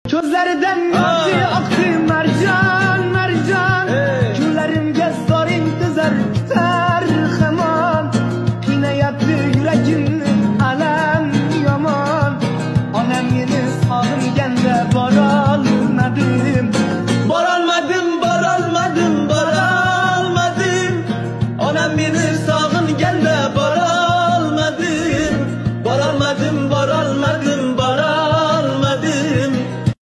Gözlerden yaşı aktı mercan mercan. Günlerimge zor intizar terheman. Yine yattı yüreğim alem yaman. Annem yeni sağırgende baralmadım. Baralmadım. Annem yeni sağırgende